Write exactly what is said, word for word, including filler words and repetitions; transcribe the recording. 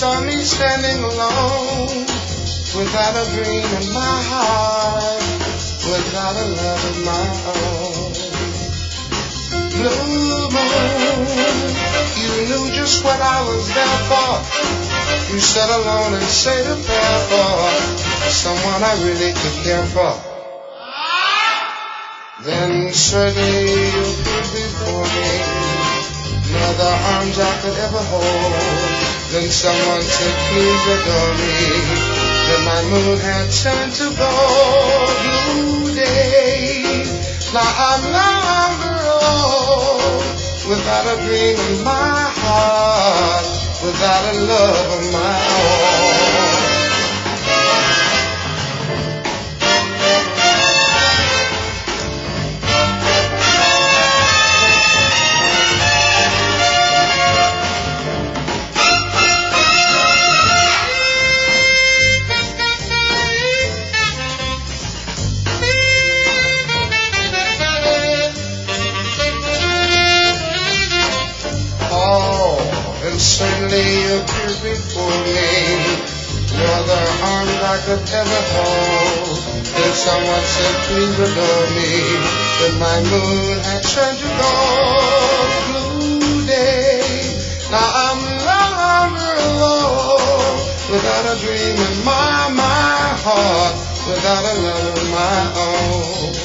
saw me standing alone, without a dream in my heart, without a love of my own. Blue moon, you knew just what I was there for. You sat alone and said a prayer for someone I really could care for. Then suddenly you appeared before me, no other arms I could ever hold. Then someone said, please adore me. Then my moon had turned to gold. Blue day, now I'm no longer alone, without a dream in my heart, without a love of my own. Suddenly you appeared before me, no other arms I could ever hold. Then someone said, please adore me. Then my moon had turned to gold. Blue day, now I'm no longer alone, without a dream in my, my heart, without a love of my own.